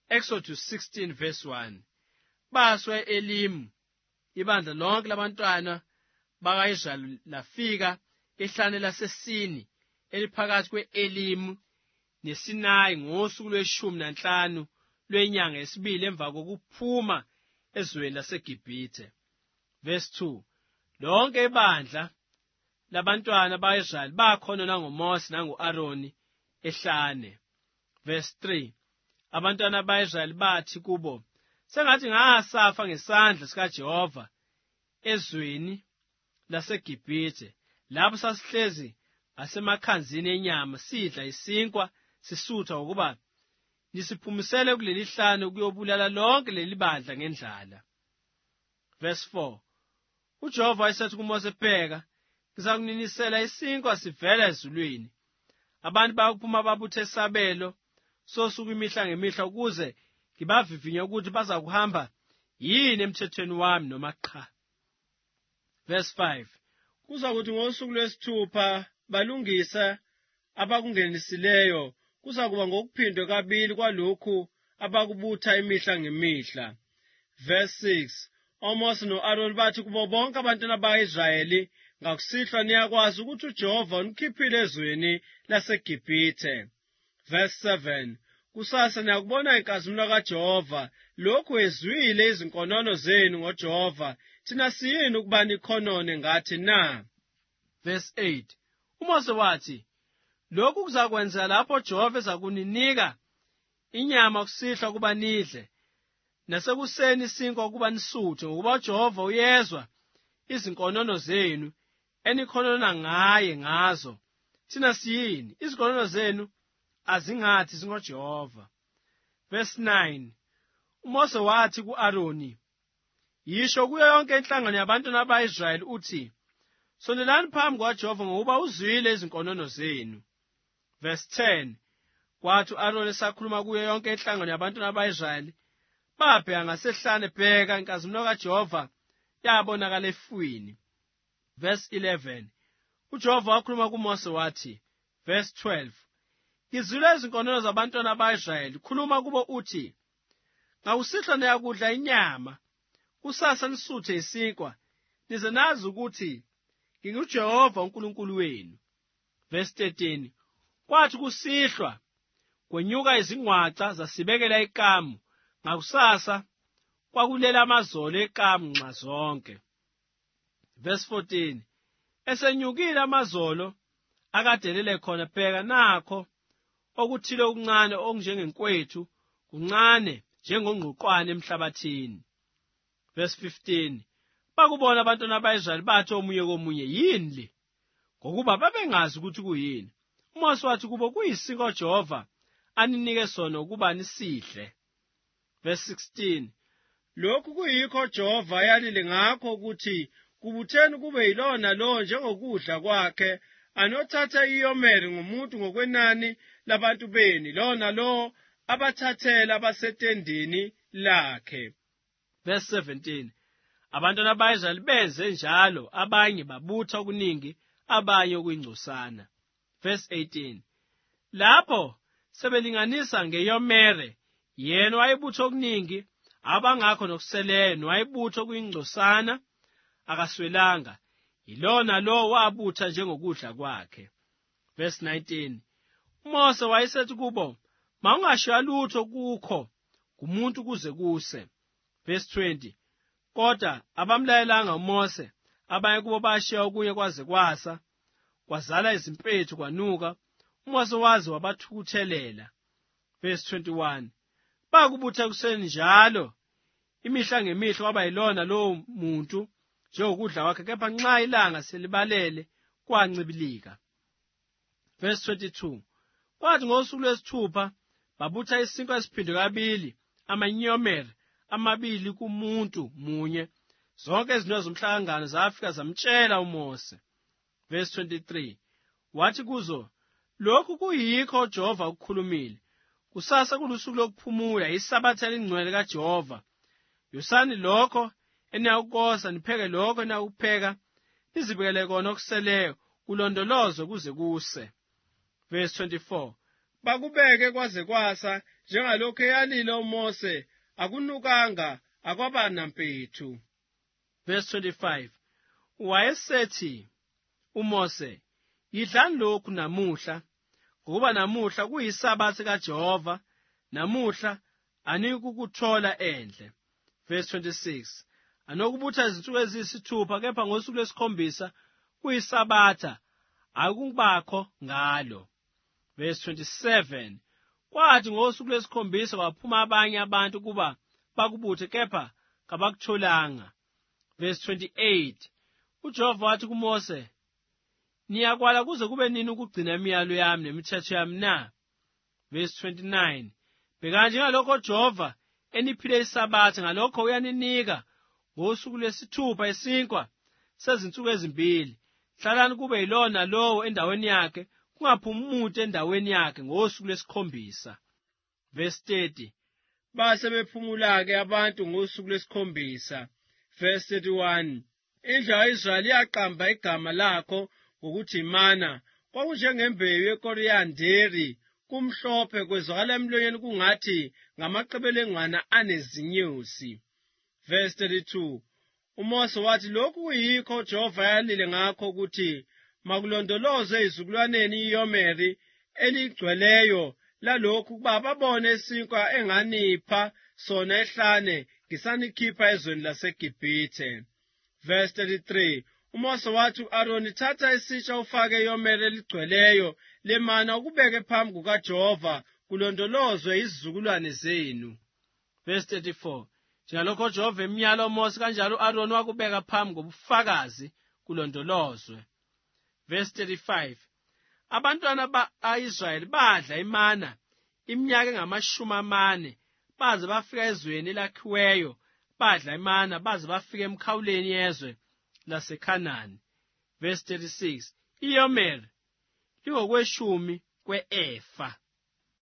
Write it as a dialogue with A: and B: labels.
A: Exodus 16 verse 1. Baswe Elimu, ibandla lonke labantwana baka-Israyeli lafika ehlane laseSini eliphakathi kwe-Elimu neSinayi ngosuku lwe-15 lwenyanga yesibili emva kokuphuma ezweni laseGibhithe. Verse 2. Lonke ibandla labantwana baka-Israyeli bakhonona ngoMose nango-Aroni ehlane. Verse 3. Abantwana baka-Israyeli bathi kubo, sengathi ngasafa ngesandla sikaJehova ezweni laseGibhithe, lapho sasihlezi ngasemakhanzini enyama sidla isinkwa sisutha ukuba nisiphumisele kuleli hlane ukuyobulala lonke leli bandla ngendlala. Verse 4. UJehova wayesethi kuMose, bheka, ngizakuninisela isinkwa sivela ezulwini. Abantu bayakuphuma babuthe isabelo sosuku imihla ngemihla ukuze ngibavivinye ukuthi bazakuhamba yini emthethweni wami noma cha. Verse 5. Kuzakuthi ngosuku lwesithupha balungisa abakungenisileyo, kuzakuba ngokuphindwe kabili kwalokhu abakubutha imihla ngemihla. Verse 6. OMose no-Aroni bathi kubo bonke abantwana baka-Israyeli, ngakusihlwa niyakwazi ukuthi uJehova unikhiphile ezweni laseGibhithe. Verse 7. Kusasa niyakubona inkazimulo kaJehova, lokhu ezwile izinkonono zenu ngoJehova, thina siyini ukuba nikhonone ngathi na? Verse 8. uMose wathi, lokhu kuzakwenzeka lapho Jehova ezakuninika inyama kusihlwa kuba nidle, nasekuseni isinkwa ukuba nisuthe, ngokuba uJehova uyezwa izinkonono zenu enikhonona ngaye ngazo. Thina siyini? Izinkonono zenu azingathi zingoJehova. Verse 9. uMose wathi ku-Aroni, yisho kuyo yonke inhlangano yabantwana baka-Israyeli uthi, sondelani phambi kukaJehova ngokuba uzwile izinkonono zenu. Verse 10. Kwathi u-Aroni esakhuluma kuyo yonke inhlangano yabantwana baka-Israyeli, babheka ngasehlane, bheka, inkazimulo kaJehova yabonakala efwini. Verse 11. uJehova wakhuluma kuMose wathi, verse 12. Ngizwile izinkonono zabantwana baka-Israyeli, khuluma kubo uthi, ngakusihlwa niyakudla inyama, kusasa nisuthe isinkwa, nize nazi ukuthi nginguJehova uNkulunkulu wenu. Verse 13. Kwathi kusihlwa kwenyuka izingwaca zasibekela ikamu, ngakusasa kwakulela amazolo ekamu nxa zonke. Verse 14. Esenyukile amazolo akadelele khona, bheka nakho okuthile okuncane okunjengenkwethu, kuncane njengongqoqwane emhlabathini. Verse 15. Bakubona abantwana baka-Israyeli bathi omunye komunye, yini le? Ngokuba babengazi ukuthi kuyini. uMose wathi kubo, kuyisinkwa uJehova aninike sona ukuba nisidle. Verse 16. Lokhu kuyikho uJehova ayalile ngakho ukuthi kubutheni kube yilona lo njengokudla kwakhe, anothatha iyomeri ngomuntu ngokwenani labantu beni, lona lo abathathela abasetendini lakhe. Verse 17. Abantwana baka-Israyeli benze njalo, abanye babutha okuningi, abanye okuyingcosana. Verse 18. Lapho sebelinganisa ngeyomere, yena wayebutha okuningi, abangakho nokuseleyo, nowayebutha okuyingcosana, akaswelanga, yilona lo wabutha njengokudla kwakhe. Verse 19. uMose wayesethi kubo, mawungashiya lutho kukho kumuntu kuze kuse. Verse 20. Kodwa abamlayelanga uMose, abanye kubo bashiya okunye kwaze kwasa, kwazala izimpethu kwanuka, uMose waze wabathukuthelela. Verse 21. Bakubutha kuseni njalo imihla ngemihla, kwaba yilona lowo muntu njengokudla kwakhe, kepha nxa ilanga selibalele kwancibilika. Verse 22. Kwathi ngosuku lwesithupha babutha isinkwa esiphindwe kabili, amanyomeri amabili kumuntu munye. Zonke izinto zomhlangano zafika zamtshela uMose. Verse 23. Wathi kuzo, lokhu kuyikho uJehova ukukhulumile. Kusasa kulusuku lokuphumula, isabatha elingcwele kaJehova. Yosani lokho eniyakukosa, nipheke lokho eniyakupheka, nizibekele kona okuseleyo, kulondolozwe kuze kuse. Verse 24. Bakubeke kwaze kwasa
B: njengalokho eyalile uMose akunukanga akwaba nampethu.
A: Verse 25. Wayesethi uMose, yidlani lokhu namuhla, ngoba namuhla kuyisabatha kaJehova, namuhla anikukuthola endle. Verse 26. Anokubutha izinsuku eziyisithupha, kepha ngosuku lwesikhombisa kuyisabatha, akubakho ngalo. Verse 27. Kwathi ngosuku lwesikhombisa kwaphuma abanye abantu kuba bakubuthe, kepha kabakutholanga. Verse 28. uJehova wathi kuMose, niyakwala kuze kube nini ukugcina imiyalo yami nemithetho yami na? Verse 29. Bhekani njengalokho uJehova eniphile isabatha, ngalokho uyaninika ngosuku lwesithupha isinkwa sezinsuku ezimbili. Hlalani kube yilona lowo endaweni yakhe, kungaphumi umuntu endaweni yakhe ngosuku lwesikhombisa. Verse 30.
B: Base bephumula-ke abantu ngosuku lwesikhombisa. Verse 31. Indlu ka-Israyeli yaqamba igama lakho ngokuthi Mana. Kwakunjengembewu yekoriyanderi, kumhlophe, kwezwakala emlonyeni kungathi ngamaqebelengwana anezinyosi. Verse 32. uMose wathi, lokhu kuyikho uJehova ayalile ngakho ukuthi makulondolozwe izukulwaneni iYomeri eligcweleyo lalokhu, ukuba babone isinkwa enganipha sona ehlane ngisanikhipha ezweni laseGibhithe. Verse 33. uMose wathi u-Aroni, thatha isitsha ufake iYomeri eligcweleyo lemana ukubeke phambi kukaJehova, kulondolozwe izizukulwane zenu.
A: Verse 34. Njengalokho uJehova emyala uMose, kanjalo u-Aroni wakubeka phambi kobufakazi, kulondolozwe. Verse 35. Abantwana ba-Israyeli badla imana iminyaka engamashumi 40, baze bafika ezweni elakhiweyo, badla imana baze bafika emkhawuleni yezwe laseKhanani. Verse 36. iYomeri lingokweshumi kwe-efa.